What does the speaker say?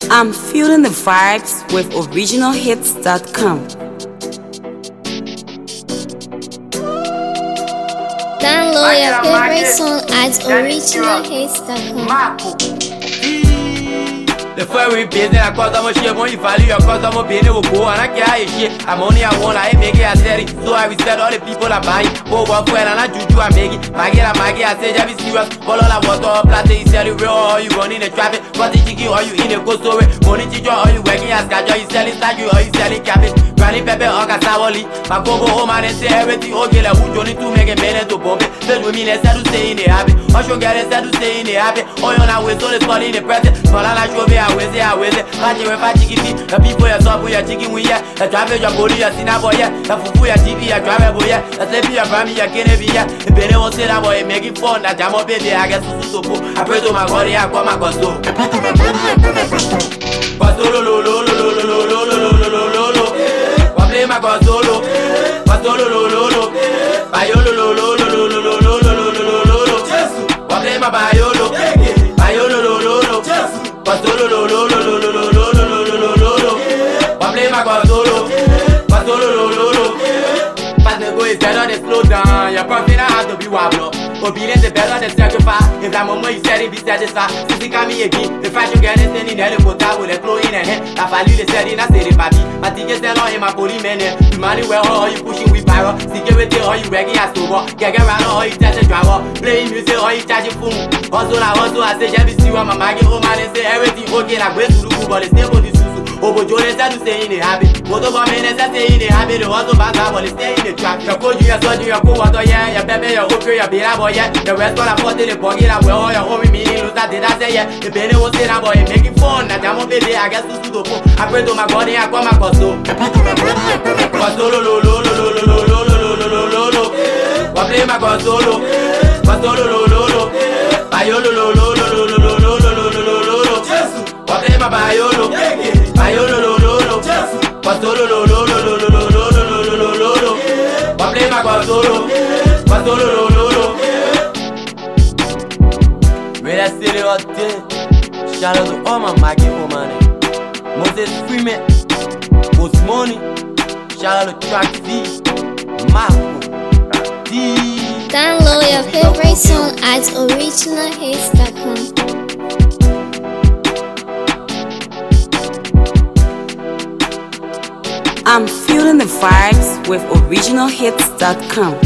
I'm feeling the vibes with originalhits.com. Download your favorite song at originalhits.com. The fire we busy, I cause I'm a shit when you value your cause I'm a baby will go and I can't shit. I'm only a one, I make it a steady. So I will tell all the people I buy. Oh, one friend and I juju I make it. Maggie, I say, I be serious. Follow la water, plastic, sell it real, or you running the traffic. What the chicken, or you in the coast story. Money teacher, or you working as gadget, you selling statue, or you selling cabbage. Granny pepper, or cassavoli. My go home and say everything, okay, like who don't need to make a minute to bomb it. Said with me, let's to stay in the habit. Or should get it, to stay in the habit. Or you're not with so let's call in the present. Follow show me. I will say, Pachi with Pachi Kitty, the people you saw, your chicken with ya, the driver your body, your sinner boy, the fufu your TV, your driver boy, the sleepy your family, your candy, the penny won't say that boy, making fun, that jam up baby, I guess so. I pray to my body, I call my costo. Pastolo, lo, lo, lo, lo, lo, lo, lo, lo, lo, lo, lo, I play my costolo, Pastolo, lo, lo, lo, Bayolo, lo, lo, lo, lo, lo, lo, lo, lo, lo, lo, lo, I play my Bayolo, Bayolo, lo, lo, lo, Pastolo, lo, lo, lo, lo, lo, lo, lo, lo, lo, lo, lo, I play my costolo, Pastolo, lo, lo, lo. Fast the go is better than slow down. Your profit I have to be wobble. Obedience is better than sacrifice. If that moment you said it, be satisfied. Sissy come me again. If I should get it, then in the pota with a flow in a head. I value the setting, I say the papi. My tickets sell on him, my police man. You money well, or you pushing with power. Security, or you wrecking as to get around, or you touch a driver. Playing music, or you charge a phone. Also, I say, Jabby, see what my mag home and say everything okay. I went to the but it's still for the susu. Obo Jones said to stay in the habit. Moto Gomez said stay in the habit. The also bad but stay in the trap. Your coach, your soldier, your co-water, yeah, your baby, your hooker, your beer boy, yeah. The rest got a pot in the pocket, I will all your home meaning. Lose that did I say, yeah. The penny was saying, boy, making fun. That jam baby, I guess to the phone. I pray to my body, I call my costo. Costolo, lo, lo, lo, lo, lo, lo, lo, lo, lo, lo, lo. I play my costolo. Costolo, lo, lo, lo. Bayolo, lo, lo, lo, lo, lo, lo, lo, lo, lo, lo, lo. I play my Bayolo. Bayolo, lo, lo, lo. Costolo, lo, lo, lo, lo, lo, lo, lo, lo, lo, lo, lo. I play my costolo. Costolo, lo, lo, lo. Red I City all day. Shout out to all my Maggie woman. Moses Freeman. Ghost Money. Shout out to Track V. Marco. D. Download your favorite song at originalhits.com. I'm feeling the vibes with originalhits.com.